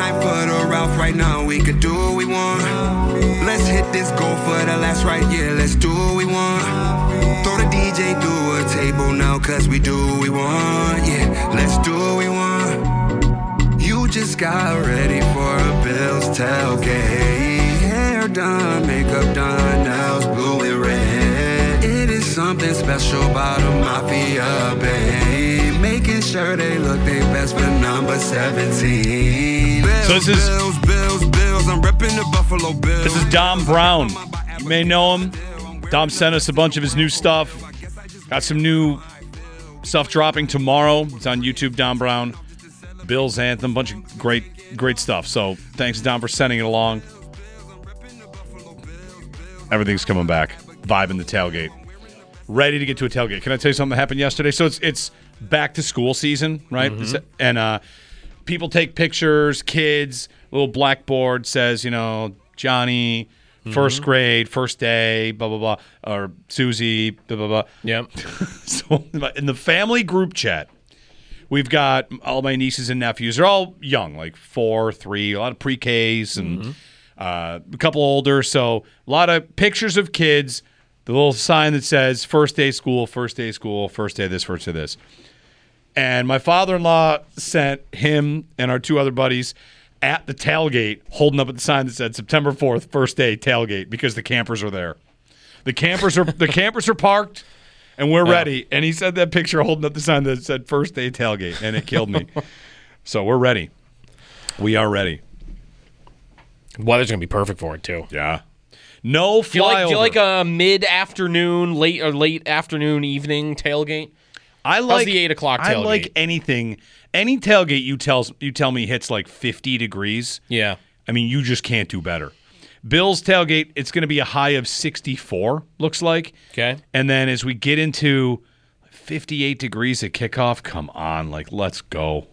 time for the Ralph right now. We could do what we want. Let's hit this goal for the last right, yeah, let's do what we want. Throw the DJ through a table now, cause we do what we want. Yeah, let's do what we want. You just got ready for a Bills tailgate. Hair done, makeup done, nails blue and red. It is something special about a Mafia, babe. Making sure they look their best for number 17. Bills, So this is Bills. I'm repping the Buffalo Bills. This is Dom Brown. You may know him. Dom sent us a bunch of his new stuff. Got some new stuff dropping tomorrow. It's on YouTube, Dom Brown. Bills Anthem, bunch of great stuff. So thanks, Dom, for sending it along. Everything's coming back. Vibing the tailgate. Ready to get to a tailgate. Can I tell you something that happened yesterday? So it's back to school season, right? Mm-hmm. And people take pictures, kids, little blackboard says, Johnny, first grade, first day, blah, blah, blah, or Susie, blah, blah, blah. Yep. So in the family group chat, we've got all my nieces and nephews. They're all young, like 4, 3, a lot of pre-Ks and a couple older. So a lot of pictures of kids, the little sign that says first day school, first day school, first day this, first day this. And my father-in-law sent him and our 2 other buddies at the tailgate holding up at the sign that said September 4th, first day tailgate, because the campers are there. The campers are parked, and we're ready. And he sent that picture holding up the sign that said first day tailgate, and it killed me. So we're ready. We are ready. Weather's going to be perfect for it, too. Yeah. No flyover. Do you like a mid-afternoon, late afternoon, evening tailgate? How's the 8 o'clock tailgate? I like anything. Any tailgate you tell me hits like 50 degrees. Yeah. I mean, you just can't do better. Bills tailgate, it's going to be a high of 64, looks like. Okay. And then as we get into 58 degrees at kickoff, come on, let's go.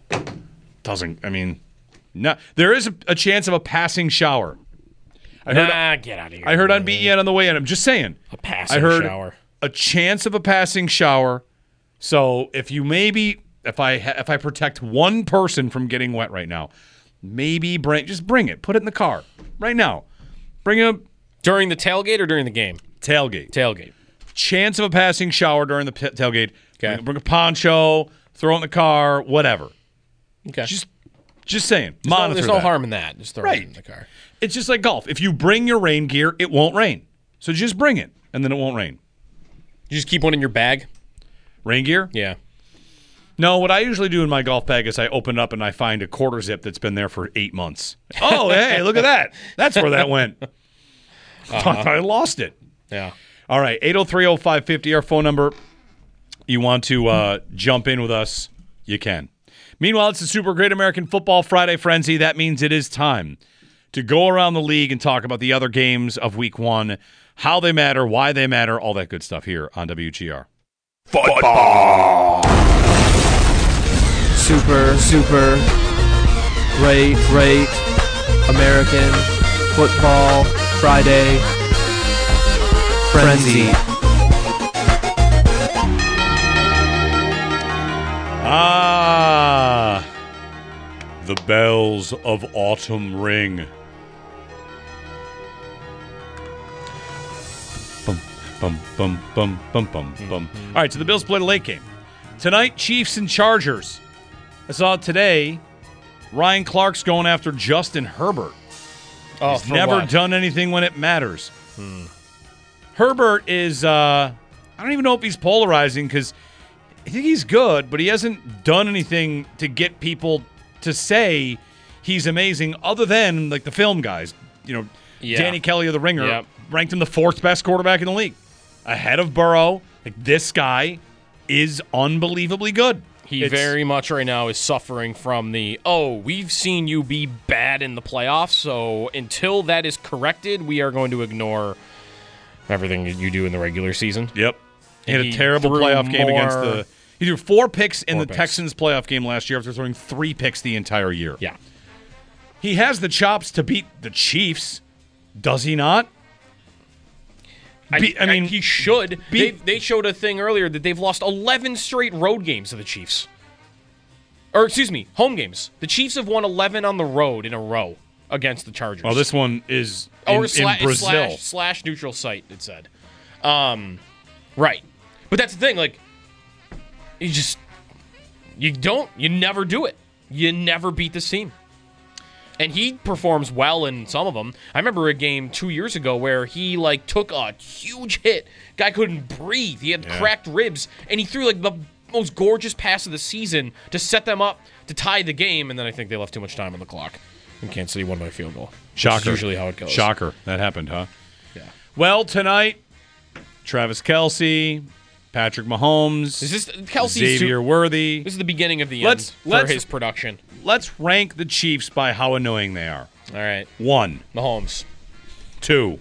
No, there is a chance of a passing shower. Get out of here. I heard on BEN on the way in. I'm just saying. A passing shower. A chance of a passing shower. So if you if I protect one person from getting wet right now, maybe just bring it. Put it in the car right now. Bring it up. During the tailgate or during the game? Tailgate. Tailgate. Chance of a passing shower during the tailgate. Okay. Bring a poncho, throw it in the car, whatever. Okay. Just saying. Monitor There's no harm in that. Just throw it in the car. It's just like golf. If you bring your rain gear, it won't rain. So just bring it, and then it won't rain. You just keep one in your bag? Rain gear? Yeah. No, what I usually do in my golf bag is I open it up and I find a quarter zip that's been there for 8 months. Oh, hey, look at that. That's where that went. Thought I lost it. Yeah. All right, 803-0550, our phone number. You want to jump in with us, you can. Meanwhile, it's the Super Great American Football Friday Frenzy. That means it is time to go around the league and talk about the other games of Week 1, how they matter, why they matter, all that good stuff here on WGR. Football! Super great American Football Friday Frenzy. The bells of autumn ring. Bum, bum, bum, bum, bum, bum. All right, so the Bills played a late game. Tonight, Chiefs and Chargers. I saw today, Ryan Clark's going after Justin Herbert. Oh, He's never done anything when it matters. Herbert is, I don't even know if he's polarizing because I think he's good, but he hasn't done anything to get people to say he's amazing other than like the film guys. Danny Kelly of The Ringer ranked him the 4th best quarterback in the league. Ahead of Burrow. Like, this guy is unbelievably good. He very much right now is suffering from we've seen you be bad in the playoffs, so until that is corrected, we are going to ignore everything that you do in the regular season. Yep. He had a terrible playoff game against he threw 4 picks in the Texans playoff game last year after throwing 3 picks the entire year. Yeah. He has the chops to beat the Chiefs. Does he not? I mean, he should. They showed a thing earlier that they've lost 11 straight road games to the Chiefs. Or, excuse me, home games. The Chiefs have won 11 on the road in a row against the Chargers. Oh, this one is in Brazil. Slash neutral site, it said. Right. But that's the thing, like, you never do it. You never beat this team. And he performs well in some of them. I remember a game 2 years ago where he, like, took a huge hit. Guy couldn't breathe. He had cracked ribs. And he threw, like, the most gorgeous pass of the season to set them up to tie the game. And then I think they left too much time on the clock. And Kansas City won by a field goal. Shocker. That's usually how it goes. Shocker. That happened, huh? Yeah. Well, tonight, Travis Kelce, Patrick Mahomes, Is this Kelsey's Xavier Worthy. This is the beginning of the end for his production. Let's rank the Chiefs by how annoying they are. All right. 1. Mahomes. 2.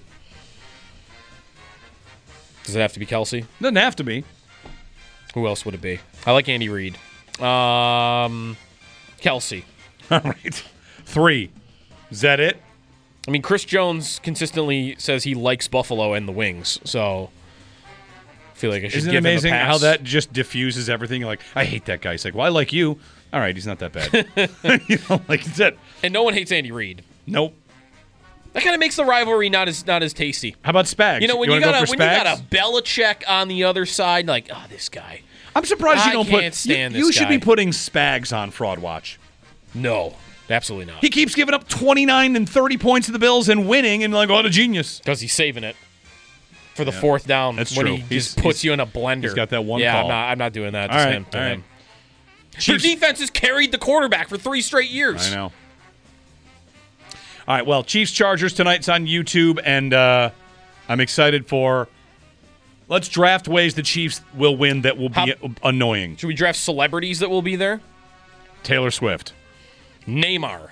Does it have to be Kelsey? Doesn't have to be. Who else would it be? I like Andy Reid. Kelsey. All right. 3. Is that it? I mean, Chris Jones consistently says he likes Buffalo and the Wings, so I feel like I should Isn't it give amazing him a pass. how that just diffuses everything? You're like, I hate that guy. He's like, well, I like you. All right, he's not that bad. Like that's it. And no one hates Andy Reid. Nope. That kind of makes the rivalry not as tasty. How about Spags? You know, when you wanna got go for when you Spags? got a Belichick on the other side, like, oh, this guy. I'm surprised you I don't can't put. stand You this should guy. be putting Spags on Fraud Watch. No, absolutely not. He keeps giving up 29 and 30 points to the Bills and winning, and like, what a genius. Because he's saving it for the fourth down. That's when true. he just puts you in a blender. He's got that one Yeah, call. I'm not doing that. All Just right, him, to all right. him. Their defense has carried the quarterback for 3 straight years. I know. All right, well, Chiefs-Chargers tonight's on YouTube, and I'm excited for... Let's draft ways the Chiefs will win that will be annoying. Should we draft celebrities that will be there? Taylor Swift. Neymar.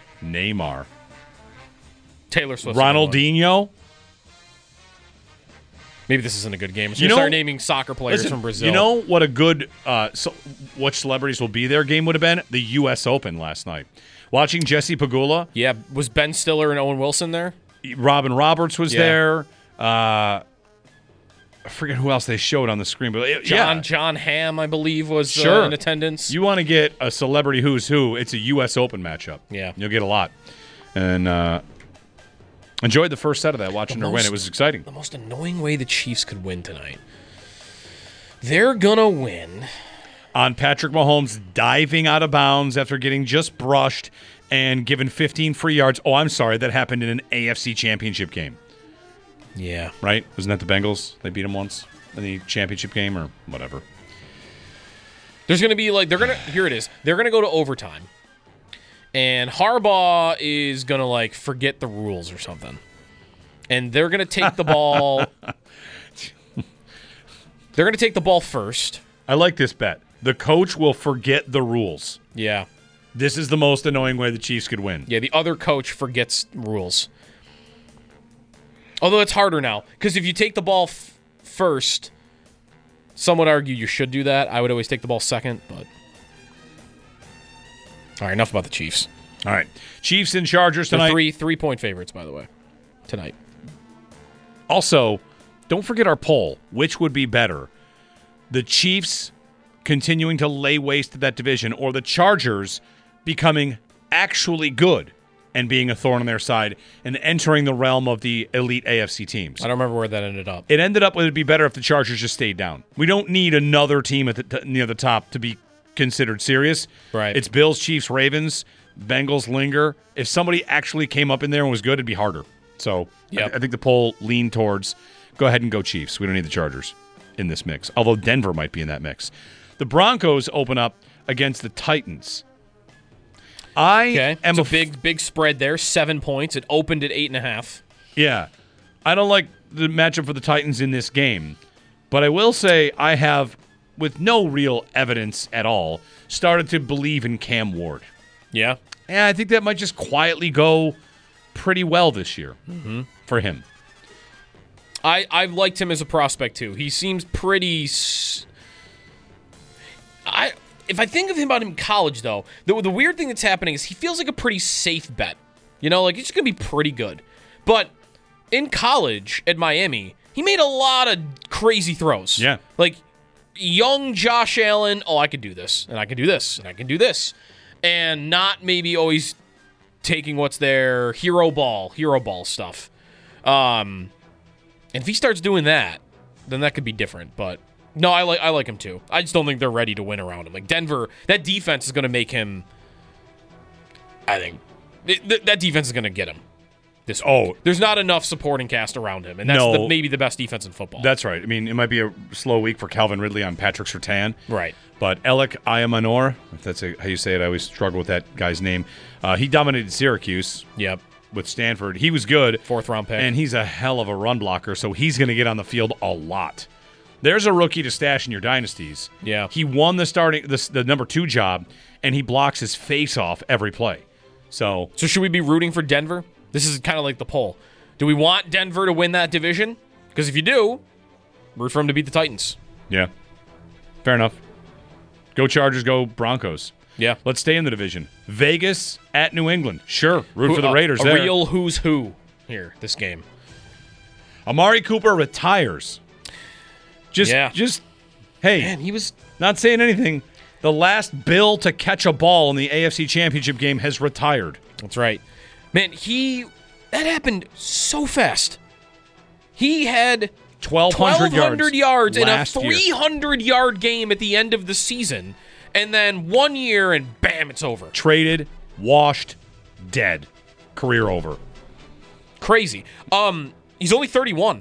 Taylor Swift. Ronaldinho. Maybe this isn't a good game. So You you know- start naming soccer players Listen, from Brazil. you know what a good what celebrities will be there game would have been? The U.S. Open last night. Watching Jesse Pagula, Yeah, was Ben Stiller and Owen Wilson there? Robin Roberts was Yeah. there. I forget who else they showed on the screen, but John Hamm, I believe, was Sure. in attendance. You want to get a celebrity who's who? It's a U.S. Open matchup. Yeah. You'll get a lot. And enjoyed the first set of that, watching her win. It was exciting. The most annoying way the Chiefs could win tonight. They're gonna win. On Patrick Mahomes diving out of bounds after getting just brushed and given 15 free yards. Oh, I'm sorry. That happened in an AFC championship game, Yeah. right? Wasn't that the Bengals? They beat them once in the championship game or whatever. There's gonna be here it is. They're gonna go to overtime. And Harbaugh is gonna forget the rules or something. And they're gonna take the ball. They're gonna take the ball first. I like this bet. The coach will forget the rules. Yeah. This is the most annoying way the Chiefs could win. Yeah, the other coach forgets rules. Although it's harder now, because if you take the ball first, some would argue you should do that. I would always take the ball second, but... All right, enough about the Chiefs. All right. Chiefs and Chargers tonight. They're 3-point favorites, by the way, tonight. Also, don't forget our poll. Which would be better? The Chiefs continuing to lay waste to that division, or the Chargers becoming actually good and being a thorn on their side and entering the realm of the elite AFC teams? I don't remember where that ended up. It ended up with it'd be better if the Chargers just stayed down. We don't need another team at near the top to be considered serious. Right. It's Bills, Chiefs, Ravens, Bengals linger. If somebody actually came up in there and was good, it'd be harder. So Yep. I think the poll leaned towards go ahead and go Chiefs. We don't need the Chargers in this mix, although Denver might be in that mix. The Broncos open up against the Titans. Okay, it's a big spread there, 7 points. It opened at 8.5. Yeah. I don't like the matchup for the Titans in this game, but I will say I have, with no real evidence at all, started to believe in Cam Ward. Yeah? And I think that might just quietly go pretty well this year for him. I've liked him as a prospect, too. He seems pretty... If I think of him about him in college, though, the weird thing that's happening is he feels like a pretty safe bet. You know, he's going to be pretty good. But in college at Miami, he made a lot of crazy throws. Yeah. young Josh Allen, I could do this, and I can do this, and I can do this, and not maybe always taking what's their hero ball stuff. And if he starts doing that, then that could be different. But no, I like him too. I just don't think they're ready to win around him. Like Denver, that defense is going to make him. I think that defense is going to get him. There's not enough supporting cast around him, and that's maybe the best defense in football. That's right. I mean, it might be a slow week for Calvin Ridley on Patrick Surtain. Right. But Alec Ayamanor, if that's how you say it, I always struggle with that guy's name. He dominated Syracuse. Yep. With Stanford. He was good. 4th round pick. And he's a hell of a run blocker, so he's going to get on the field a lot. There's a rookie to stash in your dynasties. Yeah. He won the number 2 job, and he blocks his face off every play. So should we be rooting for Denver? This is kind of like the poll. Do we want Denver to win that division? Because if you do, root for them to beat the Titans. Yeah. Fair enough. Go Chargers, go Broncos. Yeah. Let's stay in the division. Vegas at New England. Sure. Root for the Raiders a there. Real who's who here, this game. Amari Cooper retires. Just hey. Man, he was not saying anything. The last Bill to catch a ball in the AFC Championship game has retired. That's right. Man, that happened so fast. He had 1,200 yards in a 300-yard game at the end of the season. And then 1 year, and bam, it's over. Traded, washed, dead. Career over. Crazy. He's only 31.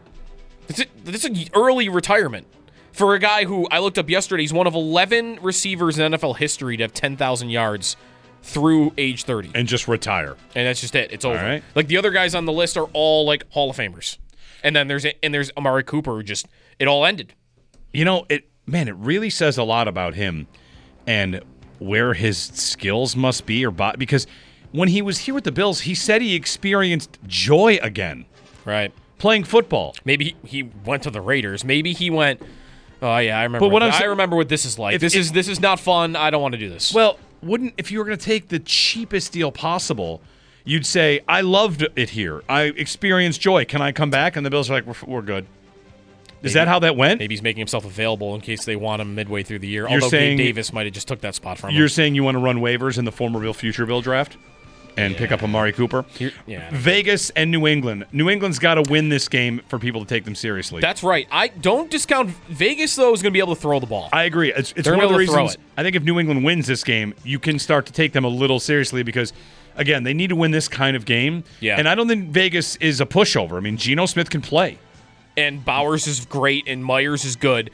That's an early retirement. For a guy who, I looked up yesterday, he's one of 11 receivers in NFL history to have 10,000 yards through age 30. And just retire. And that's just it. It's over. All right. Like, the other guys on the list are all, like, Hall of Famers. And then there's Amari Cooper who just, it all ended. You know, it really says a lot about him and where his skills must be because when he was here with the Bills, he said he experienced joy again. Right. Playing football. Maybe he went to the Raiders. Maybe he went, oh yeah, I remember. But I remember what this is like. This is not fun. I don't want to do this. Well, if you were going to take the cheapest deal possible, you'd say, I loved it here. I experienced joy. Can I come back? And the Bills are like, we're good. Is that how that went? Maybe he's making himself available in case they want him midway through the year. Although Gabe Davis might have just took that spot from him. You're saying you want to run waivers in the former Bill, future Bill draft and pick up Amari Cooper? Yeah. Vegas and New England. New England's got to win this game for people to take them seriously. That's right. I don't discount Vegas, though, is going to be able to throw the ball. I agree. It's one of the reasons I think if New England wins this game, you can start to take them a little seriously because, again, they need to win this kind of game. Yeah. And I don't think Vegas is a pushover. I mean, Geno Smith can play. And Bowers is great, and Myers is good.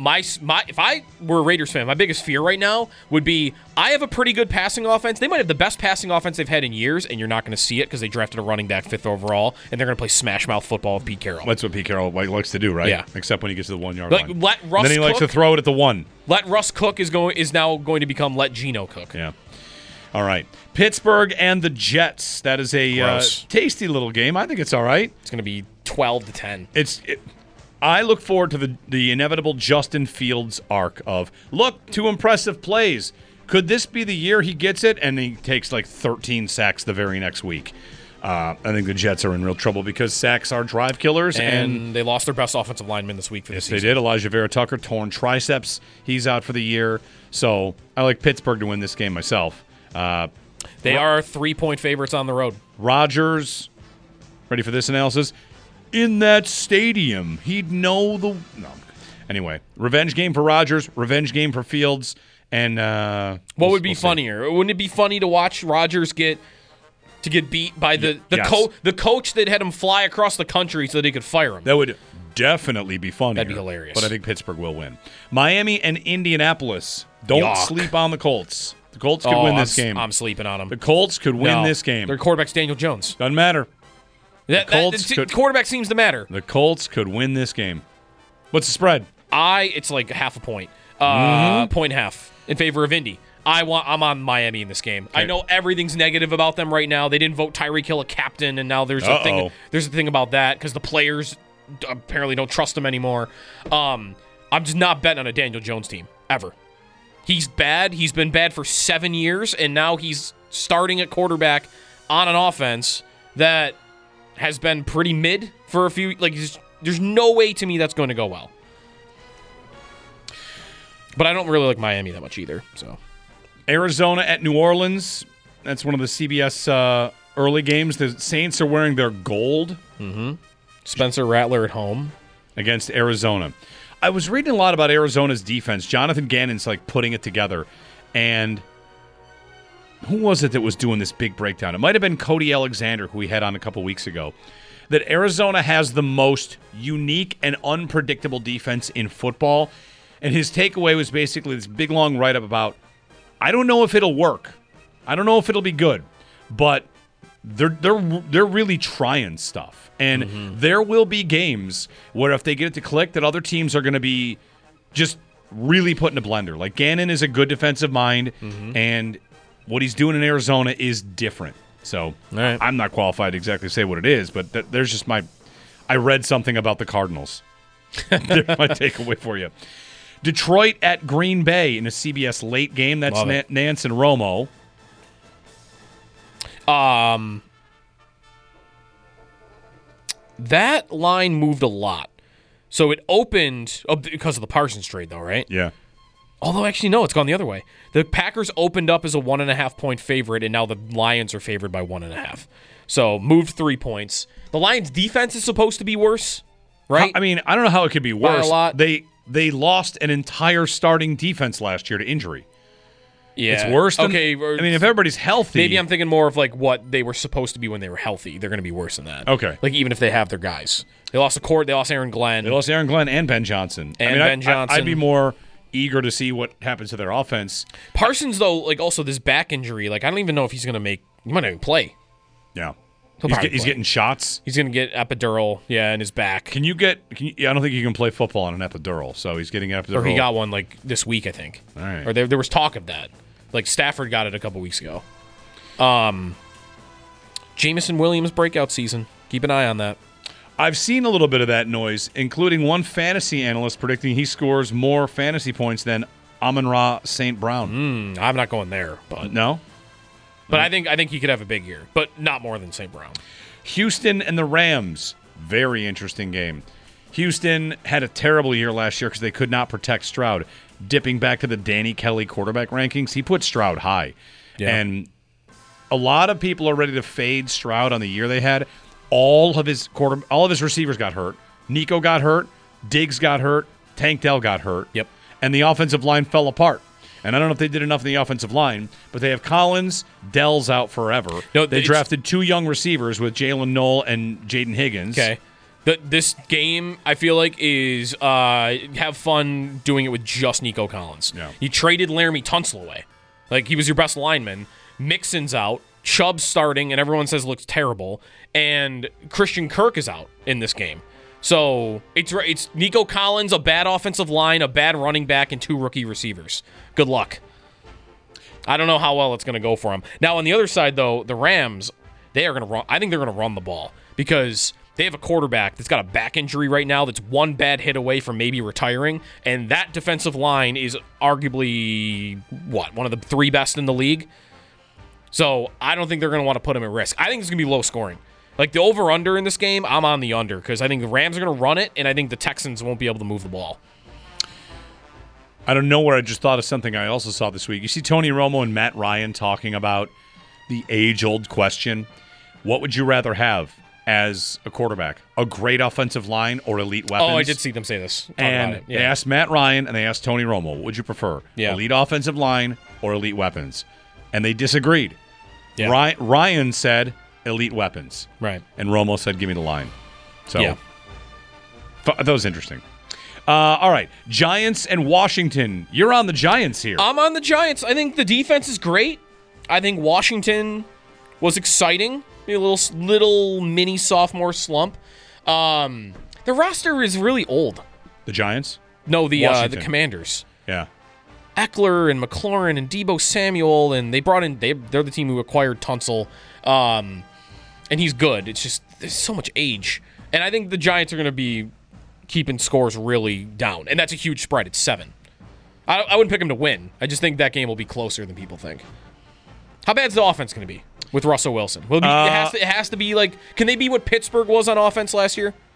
If I were a Raiders fan, my biggest fear right now would be I have a pretty good passing offense. They might have the best passing offense they've had in years, and you're not going to see it because they drafted a running back 5th overall, and they're going to play smash mouth football with Pete Carroll. That's what Pete Carroll likes to do, right? Yeah. Except when he gets to the 1 yard line. Then he likes to throw it at the 1. Let Russ cook is now going to become let Geno cook. Yeah. All right. Pittsburgh and the Jets. That is a tasty little game. I think it's all right. It's going to be 12-10. I look forward to the inevitable Justin Fields arc of, look, 2 impressive plays. Could this be the year he gets it? And he takes like 13 sacks the very next week. I think the Jets are in real trouble because sacks are drive killers. And they lost their best offensive lineman this week for the season. Yes, they did. Elijah Vera Tucker, torn triceps. He's out for the year. So I like Pittsburgh to win this game myself. They are 3-point favorites on the road. Rodgers, ready for this analysis? In that stadium, he'd know the... No. Anyway, revenge game for Rodgers, revenge game for Fields, and... what would be funnier? Wouldn't it be funny to watch Rodgers get beat by the coach that had him fly across the country so that he could fire him? That would definitely be funny. That'd be hilarious. But I think Pittsburgh will win. Miami and Indianapolis. Don't sleep on the Colts. The Colts could win this game. I'm sleeping on them. The Colts could win this game. Their quarterback's Daniel Jones. Doesn't matter. Quarterback seems to matter. The Colts could win this game. What's the spread? It's like half a point. Point and a half in favor of Indy. I'm on Miami in this game. Okay. I know everything's negative about them right now. They didn't vote Tyreek Hill a captain, and now there's a thing about that because the players apparently don't trust him anymore. I'm just not betting on a Daniel Jones team ever. He's bad. He's been bad for 7 years, and now he's starting at quarterback on an offense that has been pretty mid for a few. Like, there's no way to me that's going to go well. But I don't really like Miami that much either. So Arizona at New Orleans. That's one of the CBS early games. The Saints are wearing their gold Spencer Rattler at home. against Arizona. I was reading a lot about Arizona's defense. Jonathan Gannon's like putting it together. And who was it that was doing this big breakdown? It might have been Cody Alexander, who we had on a couple weeks ago. That Arizona has the most unique and unpredictable defense in football. And his takeaway was basically this big, long write-up about, I don't know if it'll work. I don't know if it'll be good. But they're really trying stuff. And there will be games where if they get it to click, that other teams are going to be just really put in a blender. Like Gannon is a good defensive mind, and what he's doing in Arizona is different. So right. I'm not qualified to exactly say what it is, but there's just I read something about the Cardinals. There's my takeaway for you. Detroit at Green Bay in a CBS late game. That's Nance and Romo. That line moved a lot. So it opened because of the Parsons trade, though, right? Yeah. Although, actually, no, it's gone the other way. The Packers opened up as a 1.5-point favorite, and now the Lions are favored by 1.5. So moved 3 points. The Lions' defense is supposed to be worse, right? I mean, I don't know how it could be worse. By a lot. They lost an entire starting defense last year to injury. Yeah. It's worse than, okay. I mean, if everybody's healthy. Maybe I'm thinking more of like what they were supposed to be when they were healthy. They're going to be worse than that. Okay. Like even if they have their guys. They lost the court. They lost Aaron Glenn. They lost Aaron Glenn and Ben Johnson. Ben Johnson. I'd be more eager to see what happens to their offense. Parsons, though, like also this back injury, like I don't even know if he's going to make. He might not even play. Yeah. He's getting shots. He's going to get epidural, in his back. I don't think you can play football on an epidural, so he's getting epidural. Or he got one like this week, I think. All right. Or there was talk of that. Like Stafford got it a couple weeks ago. Jameson Williams breakout season. Keep an eye on that. I've seen a little bit of that noise, including one fantasy analyst predicting he scores more fantasy points than Amon-Ra St. Brown. I'm not going there, but No? But I think he could have a big year, but not more than St. Brown. Houston and the Rams. Very interesting game. Houston had a terrible year last year because they could not protect Stroud. Dipping back to the Danny Kelly quarterback rankings, he put Stroud high. Yeah. And a lot of people are ready to fade Stroud on the year they had. All of his receivers got hurt. Nico got hurt. Diggs got hurt. Tank Dell got hurt. Yep. And the offensive line fell apart. And I don't know if they did enough in the offensive line, but they have Collins, Dell's out forever. No, they drafted 2 young receivers with Jalen Noel and Jaden Higgins. Okay. This game, I feel like, is have fun doing it with just Nico Collins. Yeah. You traded Laramie Tunsil away. Like, he was your best lineman. Mixon's out. Chubb's starting, and everyone says looks terrible. And Christian Kirk is out in this game. So it's Nico Collins, a bad offensive line, a bad running back, and 2 rookie receivers. Good luck. I don't know how well it's going to go for them. Now, on the other side, though, the Rams, they are going to run. I think they're going to run the ball because they have a quarterback that's got a back injury right now that's one bad hit away from maybe retiring, and that defensive line is arguably, one of the 3 best in the league? So I don't think they're going to want to put him at risk. I think it's going to be low scoring. Like the over-under in this game, I'm on the under because I think the Rams are going to run it, and I think the Texans won't be able to move the ball. I don't know where I just thought of something I also saw this week. You see Tony Romo and Matt Ryan talking about the age-old question. What would you rather have as a quarterback? A great offensive line or elite weapons? Oh, I did see them say this. And they asked Matt Ryan and they asked Tony Romo, what would you prefer? Yeah. Elite offensive line or elite weapons? And they disagreed. Yeah. Ryan said elite weapons. Right. And Romo said, give me the line. So yeah. That was interesting. All right. Giants and Washington. You're on the Giants here. I'm on the Giants. I think the defense is great. I think Washington was exciting. A little mini sophomore slump. The roster is really old. The Giants? No, the Commanders. Yeah. Eckler and McLaurin and Deebo Samuel, and they brought in. They're the team who acquired Tunsil, and he's good. It's just there's so much age, and I think the Giants are going to be keeping scores really down, and that's a huge spread. It's 7. I wouldn't pick them to win. I just think that game will be closer than people think. How bad's the offense going to be with Russell Wilson? Will it, be, it has to be like. Can they be what Pittsburgh was on offense last year?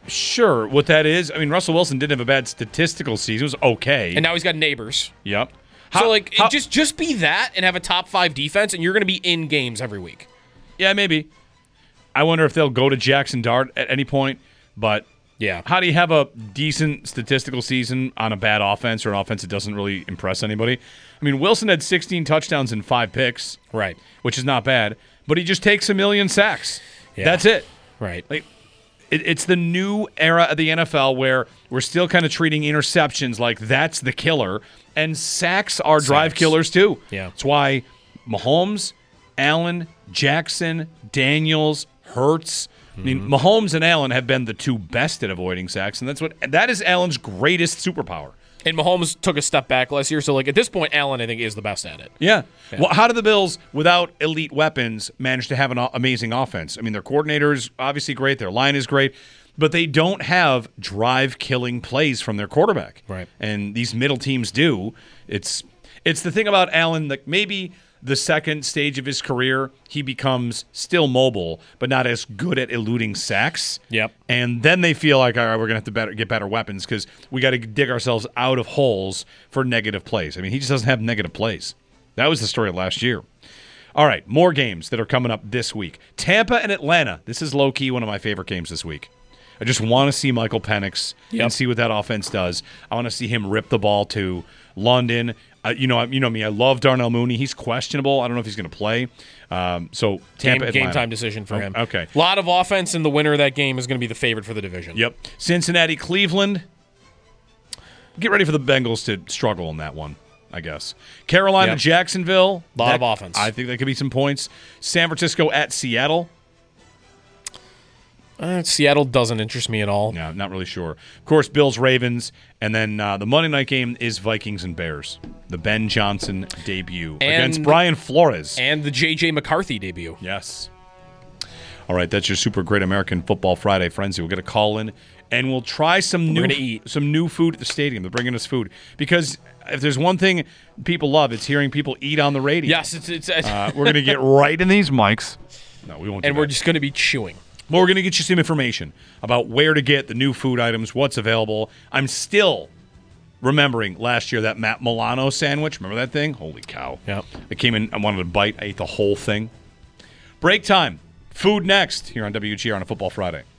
Sure. What that is, I mean, Russell Wilson didn't have a bad statistical season. It was okay. And now he's got neighbors. Yep. Just be that and have a top 5 defense, and you're going to be in games every week. Yeah, maybe. I wonder if they'll go to Jackson Dart at any point. But yeah, how do you have a decent statistical season on a bad offense or an offense that doesn't really impress anybody? I mean, Wilson had 16 touchdowns and 5 picks. Right. Which is not bad. But he just takes 1 million sacks. Yeah. That's it. Right. Like, it's the new era of the NFL where we're still kind of treating interceptions like that's the killer, and sacks are drive killers too. Yeah. That's why Mahomes, Allen, Jackson, Daniels, Hurts. I mean, Mahomes and Allen have been the 2 best at avoiding sacks, and that is Allen's greatest superpower. And Mahomes took a step back last year, so like at this point, Allen I think is the best at it. Yeah. Well, how do the Bills, without elite weapons, manage to have an amazing offense? I mean, their coordinator is obviously great, their line is great, but they don't have drive-killing plays from their quarterback. Right. And these middle teams do. It's the thing about Allen that maybe the second stage of his career, he becomes still mobile, but not as good at eluding sacks. Yep. And then they feel like, all right, we're going to have to get better weapons because we got to dig ourselves out of holes for negative plays. I mean, he just doesn't have negative plays. That was the story of last year. All right, more games that are coming up this week. Tampa and Atlanta. This is low-key one of my favorite games this week. I just want to see Michael Penix and see what that offense does. I want to see him rip the ball to London. You know me. I love Darnell Mooney. He's questionable. I don't know if he's going to play. So Tampa, game time decision for him. Okay. A lot of offense, and the winner of that game is going to be the favorite for the division. Yep. Cincinnati, Cleveland. Get ready for the Bengals to struggle in that one, I guess. Carolina, Jacksonville. A lot of offense. I think that could be some points. San Francisco at Seattle. Seattle doesn't interest me at all. No, not really sure. Of course, Bills, Ravens, and then the Monday night game is Vikings and Bears. The Ben Johnson debut against Brian Flores. And the J.J. McCarthy debut. Yes. All right, that's your Super Great American Football Friday frenzy. We'll get a call in, and we'll try some new food at the stadium. They're bringing us food. Because if there's one thing people love, it's hearing people eat on the radio. Yes, we're going to get right in these mics. No, we won't do and that. we're just going to be chewing. Well, we're going to get you some information about where to get the new food items, what's available. I'm still remembering last year that Matt Milano sandwich. Remember that thing? Holy cow. Yep. I came in, I wanted a bite. I ate the whole thing. Break time. Food next here on WGR on a Football Friday.